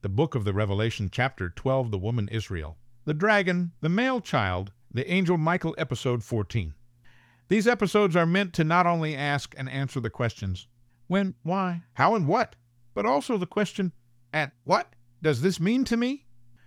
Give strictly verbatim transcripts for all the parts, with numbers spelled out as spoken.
the book of the Revelation, chapter twelve, the woman Israel, the dragon, the male child, the angel Michael, episode fourteen. These episodes are meant to not only ask and answer the questions, when, why, how, and what, but also the question, and what does this mean to me?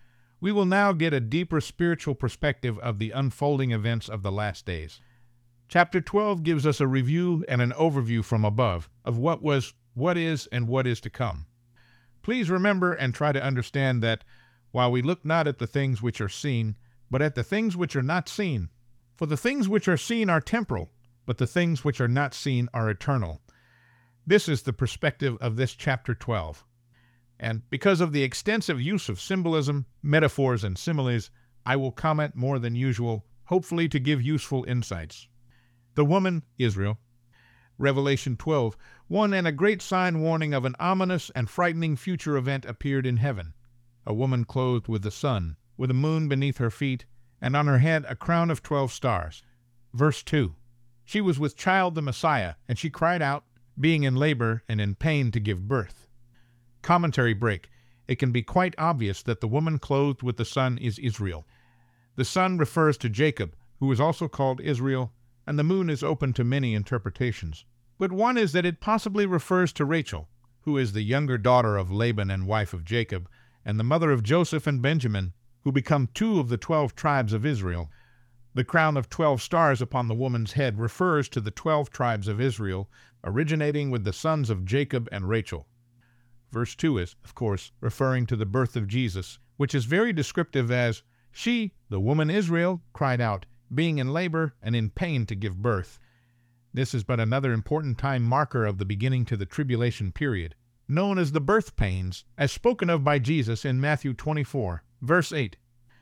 We will now get a deeper spiritual perspective of the unfolding events of the last days. Chapter twelve gives us a review and an overview from above of what was, what is, and what is to come. Please remember and try to understand that while we look not at the things which are seen, but at the things which are not seen. For the things which are seen are temporal, but the things which are not seen are eternal. This is the perspective of this chapter twelve. And because of the extensive use of symbolism, metaphors, and similes, I will comment more than usual, hopefully to give useful insights. The woman, Israel. Revelation twelve, one and a great sign warning of an ominous and frightening future event appeared in heaven. A woman clothed with the sun, with the moon beneath her feet, and on her head a crown of twelve stars. Verse two. She was with child the Messiah, and she cried out, being in labor and in pain to give birth. Commentary break. It can be quite obvious that the woman clothed with the sun is Israel. The sun refers to Jacob, who is also called Israel, and the moon is open to many interpretations. But one is that it possibly refers to Rachel, who is the younger daughter of Laban and wife of Jacob, and the mother of Joseph and Benjamin, who become two of the twelve tribes of Israel. The crown of twelve stars upon the woman's head refers to the twelve tribes of Israel, originating with the sons of Jacob and Rachel. Verse two is, of course, referring to the birth of Jesus, which is very descriptive as, she, the woman Israel, cried out, being in labor and in pain to give birth. This is but another important time marker of the beginning to the tribulation period, known as the birth pains, as spoken of by Jesus in Matthew twenty-four, verse eight.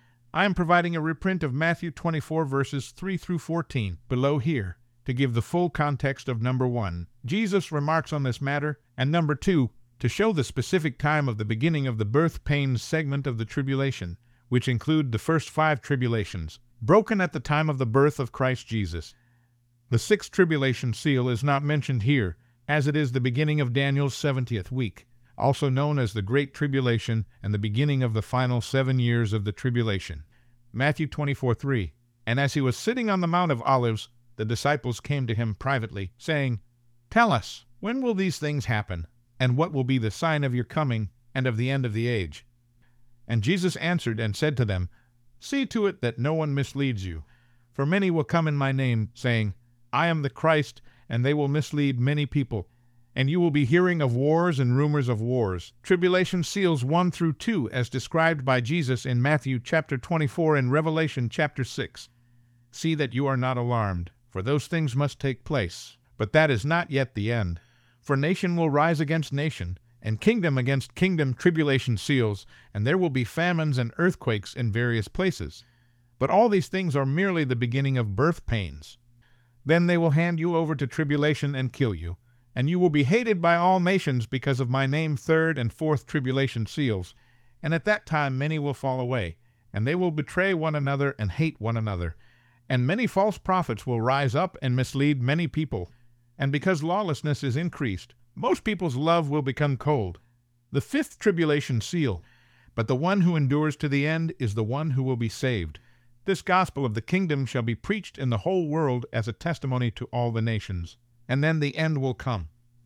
I am providing a reprint of Matthew twenty-four, verses three through fourteen, below here, to give the full context of number one, Jesus' remarks on this matter, and number two, to show the specific time of the beginning of the birth pains segment of the tribulation, which include the first five tribulations, broken at the time of the birth of Christ Jesus. The sixth tribulation seal is not mentioned here, as it is the beginning of Daniel's seventieth week, also known as the Great Tribulation and the beginning of the final seven years of the tribulation. Matthew twenty-four, three. And as he was sitting on the Mount of Olives, the disciples came to him privately, saying, Tell us, when will these things happen, and what will be the sign of your coming and of the end of the age? And Jesus answered and said to them, See to it that no one misleads you. For many will come in my name, saying, I am the Christ, and they will mislead many people. And you will be hearing of wars and rumors of wars. Tribulation seals one through two, as described by Jesus in Matthew chapter twenty-four and Revelation chapter six. See that you are not alarmed, for those things must take place. But that is not yet the end. For nation will rise against nation, and kingdom against kingdom. Tribulation seals, and there will be famines and earthquakes in various places. But all these things are merely the beginning of birth pains. Then they will hand you over to tribulation and kill you, and you will be hated by all nations because of my name. Third and fourth tribulation seals. And at that time many will fall away, and they will betray one another and hate one another. And many false prophets will rise up and mislead many people. And because lawlessness is increased, most people's love will become cold. The fifth tribulation seal. But the one who endures to the end is the one who will be saved. This gospel of the kingdom shall be preached in the whole world as a testimony to all the nations. And then the end will come.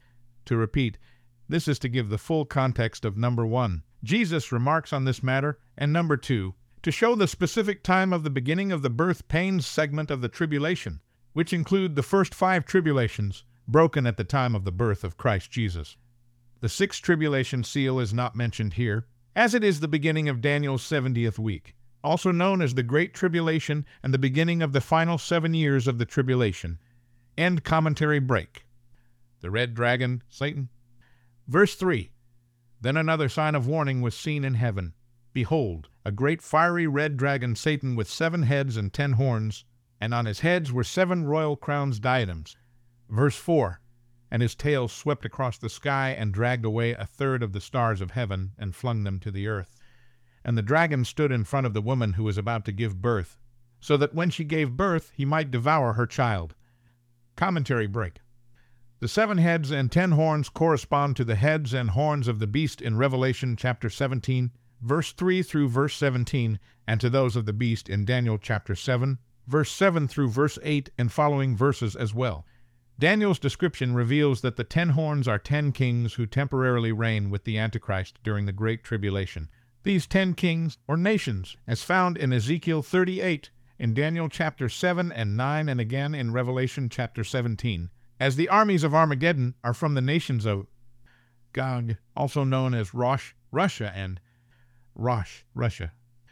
To repeat, this is to give the full context of number one, Jesus' remarks on this matter, and number two, to show the specific time of the beginning of the birth pains segment of the tribulation, which include the first five tribulations, broken at the time of the birth of Christ Jesus. The sixth tribulation seal is not mentioned here, as it is the beginning of Daniel's seventieth week, also known as the Great Tribulation and the beginning of the final seven years of the tribulation. End commentary break. The red dragon, Satan. Verse three. Then another sign of warning was seen in heaven. Behold, a great fiery red dragon, Satan, with seven heads and ten horns, and on his heads were seven royal crowns diadems. Verse four. And his tail swept across the sky and dragged away a third of the stars of heaven and flung them to the earth. And the dragon stood in front of the woman who was about to give birth, so that when she gave birth he might devour her child. Commentary break. The seven heads and ten horns correspond to the heads and horns of the beast in Revelation chapter seventeen, verse three through verse seventeen, and to those of the beast in Daniel chapter seven, verse seven through verse eight and following verses as well. Daniel's description reveals that the ten horns are ten kings who temporarily reign with the Antichrist during the Great Tribulation. These ten kings, or nations, as found in Ezekiel thirty-eight, in Daniel chapter seven and nine, and again in Revelation chapter seventeen, as the armies of Armageddon are from the nations of Gog, also known as Rosh, Russia, and Rosh, Russia.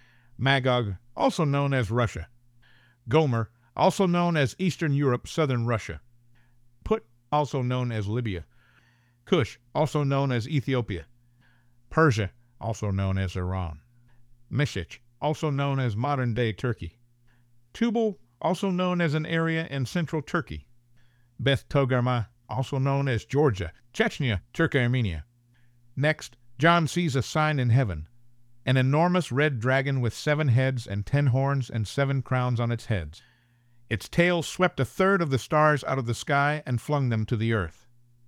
Magog, also known as Russia. Gomer, also known as Eastern Europe, Southern Russia. Put, also known as Libya. Cush, also known as Ethiopia. Persia, also known as Iran. Meshech, also known as modern-day Turkey. Tubal, also known as an area in central Turkey. Beth Togarmah, also known as Georgia, Chechnya, Turk-Armenia. Next, John sees a sign in heaven, an enormous red dragon with seven heads and ten horns and seven crowns on its heads. Its tail swept a third of the stars out of the sky and flung them to the earth.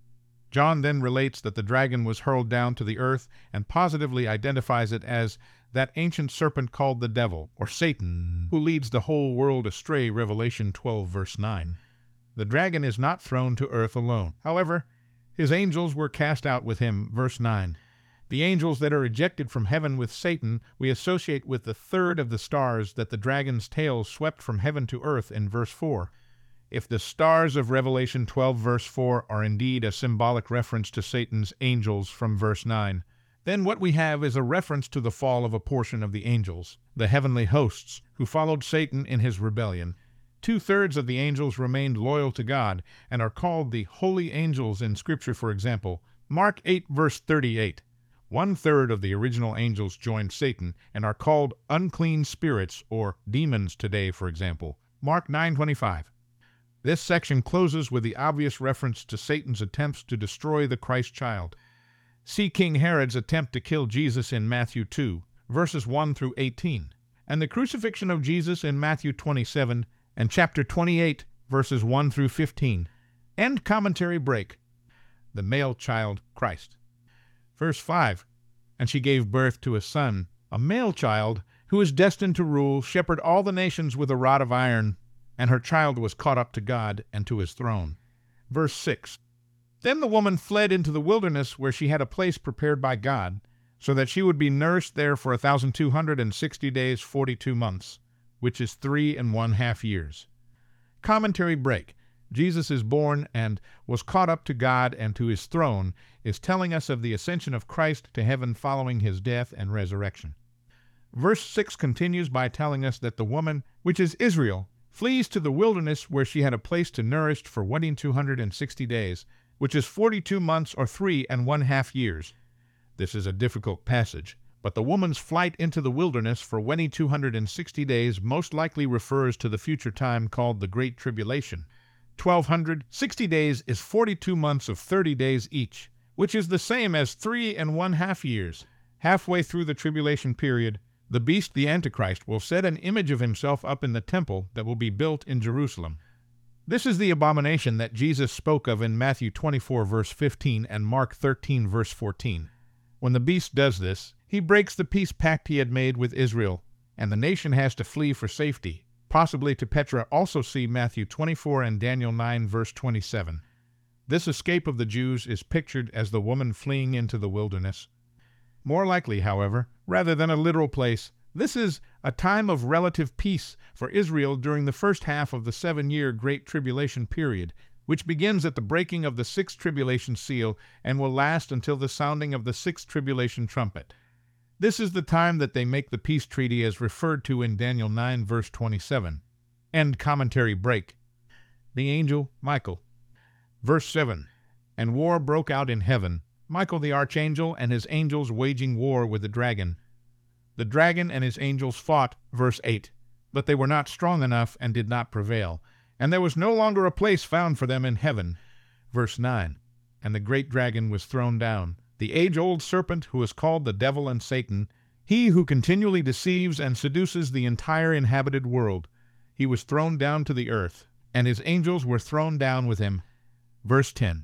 John then relates that the dragon was hurled down to the earth and positively identifies it as that ancient serpent called the devil, or Satan, who leads the whole world astray, Revelation twelve, verse nine. The dragon is not thrown to earth alone. However, his angels were cast out with him, verse nine. The angels that are ejected from heaven with Satan we associate with the third of the stars that the dragon's tail swept from heaven to earth in verse four. If the stars of Revelation twelve, verse four are indeed a symbolic reference to Satan's angels from verse nine, then what we have is a reference to the fall of a portion of the angels, the heavenly hosts, who followed Satan in his rebellion. Two-thirds of the angels remained loyal to God and are called the holy angels in Scripture, for example. Mark eight, verse thirty-eight. One-third of the original angels joined Satan and are called unclean spirits, or demons today, for example. Mark nine twenty-five. This section closes with the obvious reference to Satan's attempts to destroy the Christ child. See King Herod's attempt to kill Jesus in Matthew two, verses one through eighteen, and the crucifixion of Jesus in Matthew twenty-seven and chapter twenty-eight, verses one through fifteen. End commentary break. The male child, Christ. Verse five, and she gave birth to a son, a male child, who is destined to rule, shepherd all the nations with a rod of iron, and her child was caught up to God and to his throne. Verse six, then the woman fled into the wilderness where she had a place prepared by God, so that she would be nursed there for a thousand two hundred and sixty days, forty-two months, which is three and one half years. Commentary break. Jesus is born and was caught up to God and to his throne is telling us of the ascension of Christ to heaven following his death and resurrection. Verse six continues by telling us that the woman, which is Israel, flees to the wilderness where she had a place to nourish for one two hundred and sixty days, which is forty-two months or three and one half years. This is a difficult passage, but the woman's flight into the wilderness for one two hundred and sixty days most likely refers to the future time called the Great Tribulation. twelve hundred sixty days is forty-two months of thirty days each, which is the same as three and one half years. Halfway through the tribulation period, the beast, the Antichrist, will set an image of himself up in the temple that will be built in Jerusalem. This is the abomination that Jesus spoke of in Matthew twenty-four, verse fifteen, and Mark thirteen, verse fourteen. When the beast does this, he breaks the peace pact he had made with Israel, and the nation has to flee for safety. Possibly to Petra, also see Matthew twenty-four and Daniel nine, verse twenty-seven. This escape of the Jews is pictured as the woman fleeing into the wilderness. More likely, however, rather than a literal place, this is a time of relative peace for Israel during the first half of the seven-year Great Tribulation period, which begins at the breaking of the sixth tribulation seal and will last until the sounding of the sixth tribulation trumpet. This is the time that they make the peace treaty as referred to in Daniel nine, verse twenty-seven. End commentary break. The angel Michael. Verse seven. And war broke out in heaven, Michael the archangel and his angels waging war with the dragon. The dragon and his angels fought, verse eight, but they were not strong enough and did not prevail, and there was no longer a place found for them in heaven. Verse nine. And the great dragon was thrown down, the age-old serpent who is called the devil and Satan, he who continually deceives and seduces the entire inhabited world. He was thrown down to the earth, and his angels were thrown down with him. Verse ten.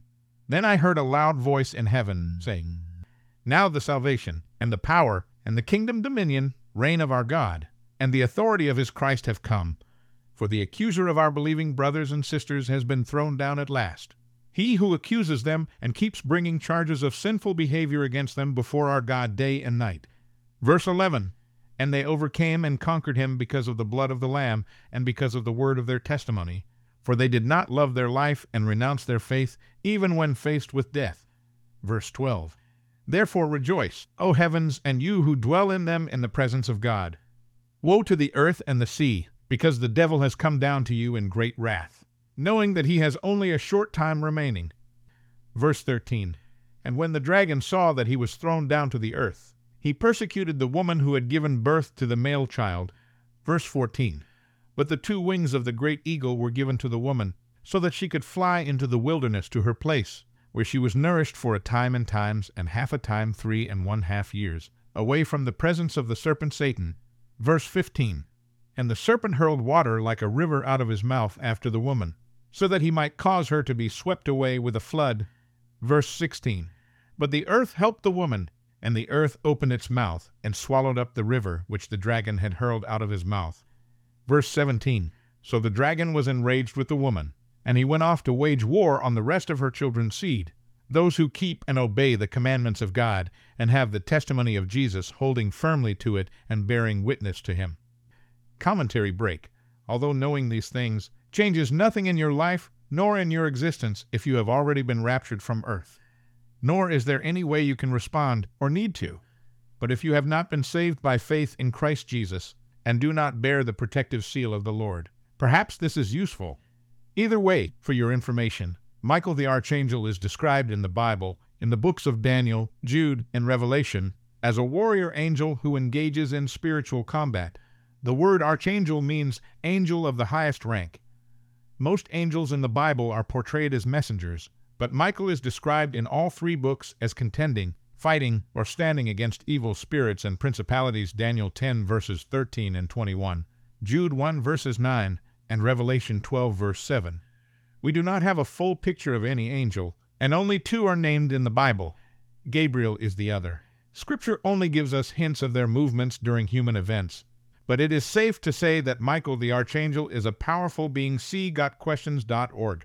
Then I heard a loud voice in heaven, saying, Now the salvation, and the power, and the kingdom dominion, reign of our God, and the authority of his Christ have come. For the accuser of our believing brothers and sisters has been thrown down at last. He who accuses them and keeps bringing charges of sinful behavior against them before our God day and night. Verse eleven, And they overcame and conquered him because of the blood of the Lamb and because of the word of their testimony. For they did not love their life and renounce their faith, even when faced with death. Verse twelve, Therefore rejoice, O heavens, and you who dwell in them in the presence of God. Woe to the earth and the sea, because the devil has come down to you in great wrath, knowing that he has only a short time remaining. Verse thirteen, And when the dragon saw that he was thrown down to the earth, he persecuted the woman who had given birth to the male child. Verse fourteen, But the two wings of the great eagle were given to the woman, so that she could fly into the wilderness to her place, where she was nourished for a time and times, and half a time three and one half years, away from the presence of the serpent Satan. Verse fifteen, And the serpent hurled water like a river out of his mouth after the woman, so that he might cause her to be swept away with a flood. Verse sixteen, But the earth helped the woman, and the earth opened its mouth, and swallowed up the river which the dragon had hurled out of his mouth. Verse seventeen, So the dragon was enraged with the woman, and he went off to wage war on the rest of her children's seed, those who keep and obey the commandments of God, and have the testimony of Jesus, holding firmly to it and bearing witness to him. Commentary break. Although knowing these things changes nothing in your life, nor in your existence if you have already been raptured from earth. Nor is there any way you can respond or need to. But if you have not been saved by faith in Christ Jesus, and do not bear the protective seal of the Lord, perhaps this is useful. Either way, for your information, Michael the Archangel is described in the Bible, in the books of Daniel, Jude, and Revelation, as a warrior angel who engages in spiritual combat. The word archangel means angel of the highest rank. Most angels in the Bible are portrayed as messengers, but Michael is described in all three books as contending, fighting, or standing against evil spirits and principalities. Daniel ten verses thirteen and twenty-one, Jude one verses nine, and Revelation twelve verse seven. We do not have a full picture of any angel, and only two are named in the Bible. Gabriel is the other. Scripture only gives us hints of their movements during human events, but it is safe to say that Michael the Archangel is a powerful being. see got questions dot org.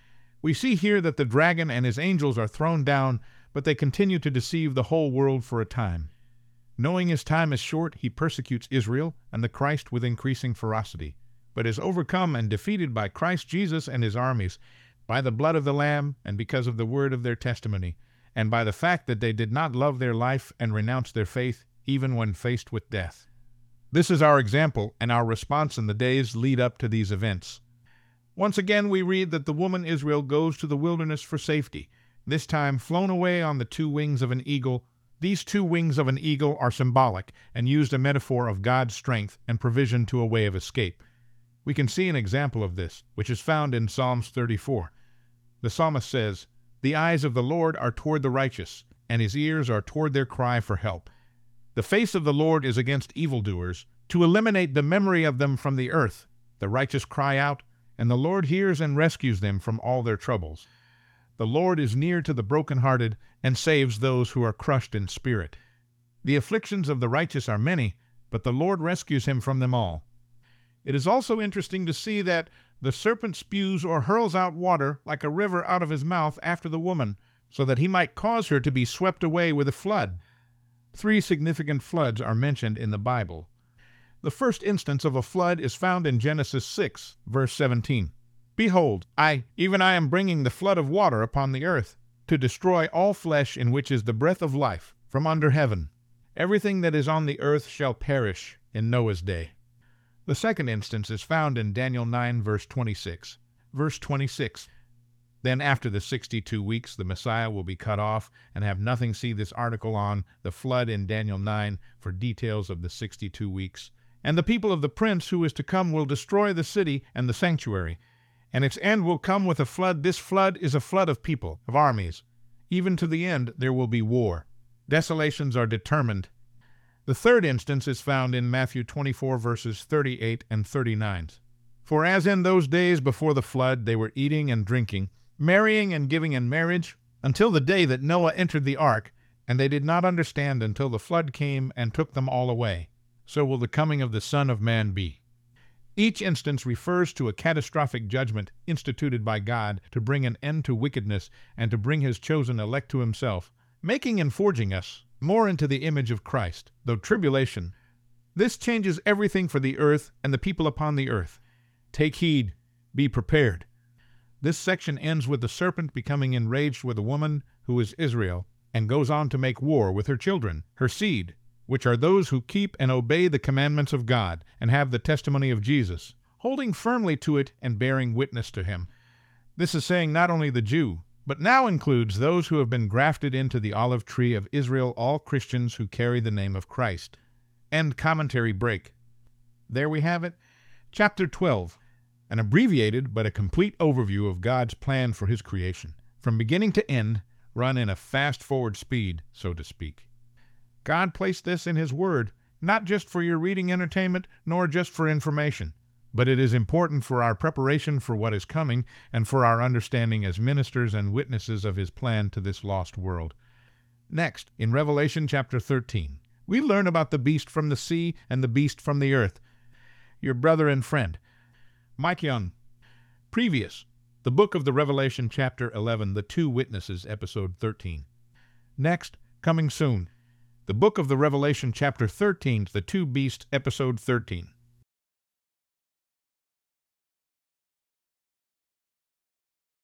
We see here that the dragon and his angels are thrown down, but they continue to deceive the whole world for a time. Knowing his time is short, he persecutes Israel and the Christ with increasing ferocity, but is overcome and defeated by Christ Jesus and his armies, by the blood of the Lamb and because of the word of their testimony, and by the fact that they did not love their life and renounce their faith even when faced with death. This is our example and our response in the days lead up to these events. Once again, we read that the woman Israel goes to the wilderness for safety, this time flown away on the two wings of an eagle. These two wings of an eagle are symbolic and used a metaphor of God's strength and provision to a way of escape. We can see an example of this, which is found in Psalms thirty-four. The psalmist says, "The eyes of the Lord are toward the righteous, and his ears are toward their cry for help. The face of the Lord is against evildoers, to eliminate the memory of them from the earth. The righteous cry out, and the Lord hears and rescues them from all their troubles. The Lord is near to the brokenhearted and saves those who are crushed in spirit. The afflictions of the righteous are many, but the Lord rescues him from them all." It is also interesting to see that the serpent spews or hurls out water like a river out of his mouth after the woman, so that he might cause her to be swept away with a flood. Three significant floods are mentioned in the Bible. The first instance of a flood is found in Genesis six, verse seventeen. "Behold, I, even I am bringing the flood of water upon the earth, to destroy all flesh in which is the breath of life, from under heaven. Everything that is on the earth shall perish in Noah's day." The second instance is found in Daniel nine, verse twenty-six. Verse twenty-six, "Then after the sixty-two weeks the Messiah will be cut off, and have nothing." See this article on the flood in Daniel nine for details of the sixty-two weeks. "And the people of the prince who is to come will destroy the city and the sanctuary, and its end will come with a flood. This flood is a flood of people, of armies. Even to the end there will be war. Desolations are determined." The third instance is found in Matthew twenty-four, verses thirty-eight and thirty-nine. "For as in those days before the flood they were eating and drinking, marrying and giving in marriage, until the day that Noah entered the ark, and they did not understand until the flood came and took them all away. So will the coming of the Son of Man be. Each instance refers to a catastrophic judgment instituted by God to bring an end to wickedness and to bring his chosen elect to himself, making and forging us more into the image of Christ, though tribulation. This changes everything for the earth and the people upon the earth. Take heed, be prepared. This section ends with the serpent becoming enraged with a woman who is Israel, and goes on to make war with her children, her seed, which are those who keep and obey the commandments of God and have the testimony of Jesus, holding firmly to it and bearing witness to him. This is saying not only the Jew, but now includes those who have been grafted into the olive tree of Israel, all Christians who carry the name of Christ. End commentary break. There we have it. Chapter twelve, an abbreviated but a complete overview of God's plan for his creation, from beginning to end, run in a fast-forward speed, so to speak. God placed this in his word, not just for your reading entertainment, nor just for information, but it is important for our preparation for what is coming and for our understanding as ministers and witnesses of his plan to this lost world. Next, in Revelation chapter thirteen, we learn about the beast from the sea and the beast from the earth. Your brother and friend, Mike Young. Previous, the book of the Revelation chapter eleven, The Two Witnesses, episode thirteen. Next, coming soon, the book of the Revelation chapter thirteen, The Two Beasts, episode thirteen.